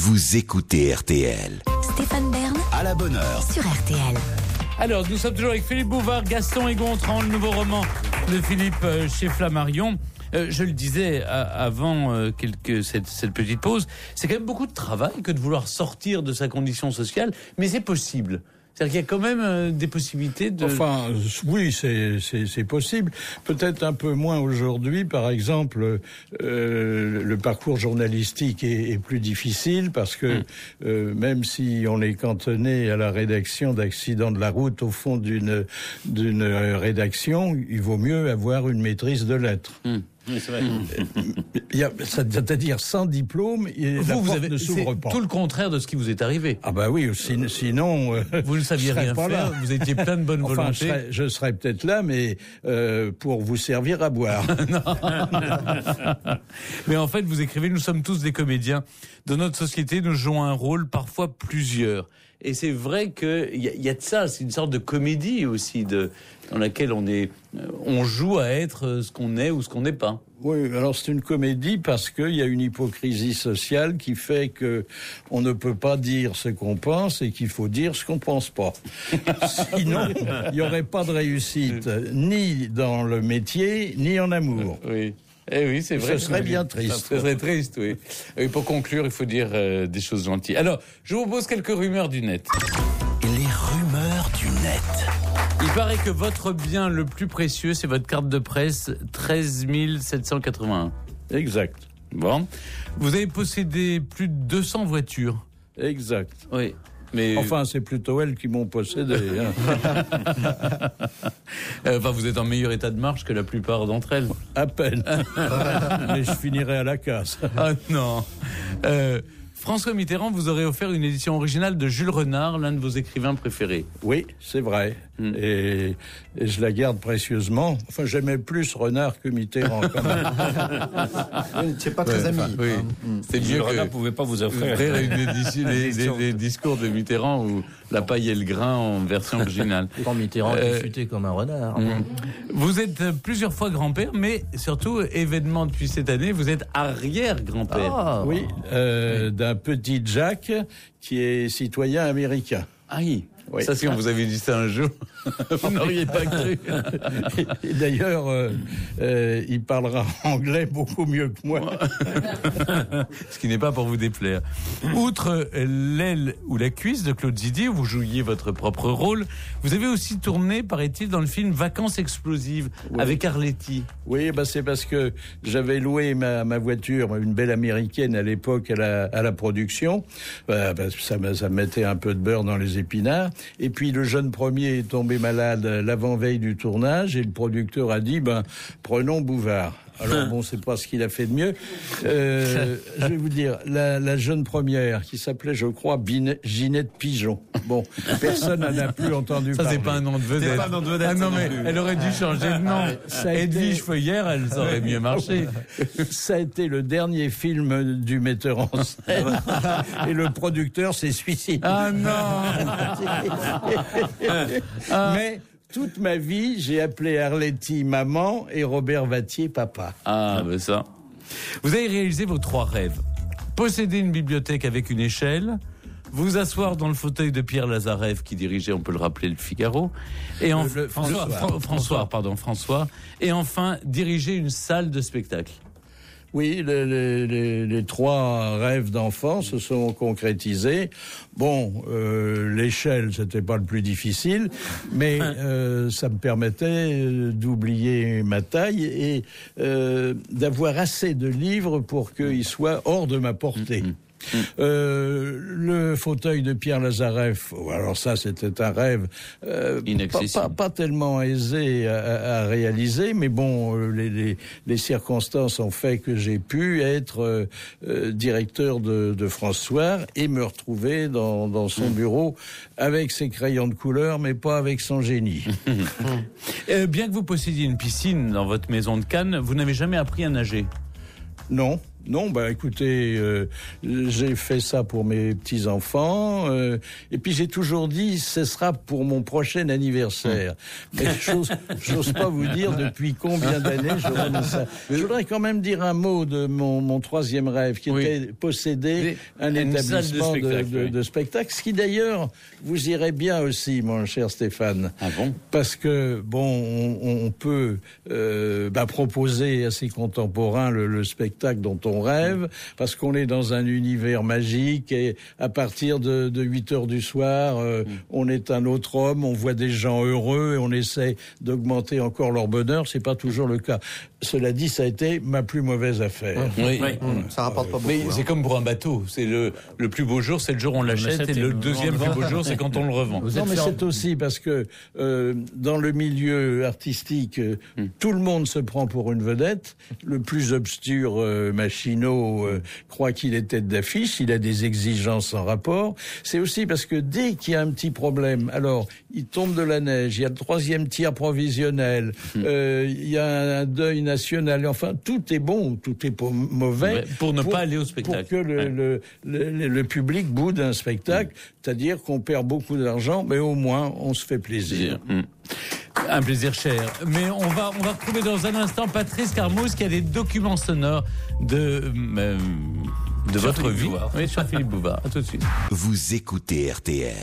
vous écoutez RTL. Stéphane Bern À la bonne heure. sur RTL. Alors, nous sommes toujours avec Philippe Bouvard, Gaston et Gontran, le nouveau roman de Philippe chez Flammarion. Je le disais avant cette petite pause, c'est quand même beaucoup de travail que de vouloir sortir de sa condition sociale, mais c'est possible. C'est-à-dire qu'il y a quand même des possibilités de... Enfin, oui, c'est possible. Peut-être un peu moins aujourd'hui. Par exemple, le parcours journalistique est plus difficile parce que même si on est cantonné à la rédaction d'accidents de la route au fond d'une rédaction, il vaut mieux avoir une maîtrise de lettres. Oui, c'est vrai. C'est-à-dire sans diplôme, la porte ne s'ouvre pas. Tout le contraire de ce qui vous est arrivé. Ah bah oui, sinon... Vous ne saviez rien faire, là. Vous étiez plein de bonne volonté. Je serais peut-être là, mais pour vous servir à boire. Mais en fait, vous écrivez, nous sommes tous des comédiens. Dans notre société, nous jouons un rôle, parfois plusieurs. Et c'est vrai qu'il y a de ça, c'est une sorte de comédie aussi, dans laquelle on joue à être ce qu'on est ou ce qu'on n'est pas. Oui, alors c'est une comédie parce qu'il y a une hypocrisie sociale qui fait que on ne peut pas dire ce qu'on pense et qu'il faut dire ce qu'on pense pas. Sinon, il n'y aurait pas de réussite, ni dans le métier, ni en amour. Oui. Eh oui, c'est vrai. Ce serait bien triste. Ce serait triste, oui. Et pour conclure, il faut dire des choses gentilles. Alors, je vous pose quelques rumeurs du net. Les rumeurs du net. Il paraît que votre bien le plus précieux, c'est votre carte de presse 13 781. Exact. Bon. Vous avez possédé plus de 200 voitures. Exact. Oui. Mais... Enfin, c'est plutôt elles qui m'ont possédé. Enfin, vous êtes en meilleur état de marche que la plupart d'entre elles. À peine. Mais je finirai à la casse. Ah non. François Mitterrand vous aurait offert une édition originale de Jules Renard, l'un de vos écrivains préférés. Oui, c'est vrai. Et je la garde précieusement. Enfin, j'aimais plus Renard que Mitterrand, quand même. C'est pas très ami. Oui. C'est mieux que... Renard pouvait pas vous offrir une édition, des discours de Mitterrand ou la paille et le grain en version originale. Quand Mitterrand est futé comme un renard. Vous êtes plusieurs fois grand-père, mais surtout, événement depuis cette année, vous êtes arrière-grand-père. Ah. Oui, d'un petit Jack qui est citoyen américain. Ah oui. Oui. Ça, si on vous avait dit ça un jour, vous n'auriez pas cru. Et d'ailleurs, il parlera anglais beaucoup mieux que moi. Ce qui n'est pas pour vous déplaire. Outre l'aile ou la cuisse de Claude Zidi, où vous jouiez votre propre rôle, vous avez aussi tourné, paraît-il, dans le film Vacances explosives, avec Arletty. Oui, bah c'est parce que j'avais loué ma voiture, une belle américaine à l'époque à la production. Ça mettait un peu de beurre dans les épinards. Et puis le jeune premier est tombé malade l'avant-veille du tournage et le producteur a dit prenons Bouvard. Alors bon, c'est pas ce qu'il a fait de mieux. Je vais vous dire, la jeune première qui s'appelait, je crois, Ginette Pigeon. Bon, personne n'en a plus entendu parler. Ça, c'est pas un nom de vedette. C'est pas un nom de vedette. Ah non, mais elle aurait dû changer de nom. Edwige Feuillère, elle aurait mieux marché. Ça a été le dernier film du metteur en scène. Et le producteur s'est suicidé. Ah non. Mais toute ma vie, j'ai appelé Arletty maman et Robert Vattier papa. Ah, ben ça. Vous avez réalisé vos 3 rêves. Posséder une bibliothèque avec une échelle, vous asseoir dans le fauteuil de Pierre Lazareff qui dirigeait, on peut le rappeler, le Figaro, et François. Et enfin, diriger une salle de spectacle. Oui, les 3 rêves d'enfant se sont concrétisés. Bon, l'échelle, c'était pas le plus difficile, mais ça me permettait d'oublier ma taille et d'avoir assez de livres pour qu'ils soient hors de ma portée. Le fauteuil de Pierre Lazareff, alors ça c'était un rêve pas tellement aisé à réaliser, mais bon, les circonstances ont fait que j'ai pu être directeur de France Soir et me retrouver dans son bureau avec ses crayons de couleur, mais pas avec son génie. Bien que vous possédiez une piscine dans votre maison de Cannes, vous n'avez jamais appris à nager. Non. Non, écoutez, j'ai fait ça pour mes petits-enfants, et puis j'ai toujours dit, ce sera pour mon prochain anniversaire. Mais j'ose pas vous dire depuis combien d'années je remets ça. Je voudrais quand même dire un mot de mon troisième rêve, qui était posséder un établissement de spectacle, ce qui d'ailleurs vous irait bien aussi, mon cher Stéphane. Ah bon? Parce que, on peut proposer à ses contemporains le spectacle dont on rêve, parce qu'on est dans un univers magique, et à partir de 8 heures du soir, on est un autre homme, on voit des gens heureux, et on essaie d'augmenter encore leur bonheur. C'est pas toujours le cas. Cela dit, ça a été ma plus mauvaise affaire. Oui. Ça rapporte pas beaucoup. Mais c'est comme pour un bateau. C'est le plus beau jour, c'est le jour où on l'achète, et le deuxième plus beau jour, c'est quand on le revend. Non, mais c'est aussi parce que dans le milieu artistique, tout le monde se prend pour une vedette. Le plus obscur machinot croit qu'il est tête d'affiche, il a des exigences en rapport. C'est aussi parce que dès qu'il y a un petit problème, alors il tombe de la neige, il y a le 3e tiers provisionnel, il y a un deuil national, enfin tout est bon, tout est mauvais. Pour ne pas aller au spectacle. Pour que le public boude un spectacle, c'est-à-dire qu'on perd beaucoup d'argent, mais au moins on se fait plaisir. Un plaisir cher. Mais on va retrouver dans un instant Patrice Carmouze qui a des documents sonores de votre vie. Oui, sur Philippe Bouvard. À tout de suite. Vous écoutez RTL.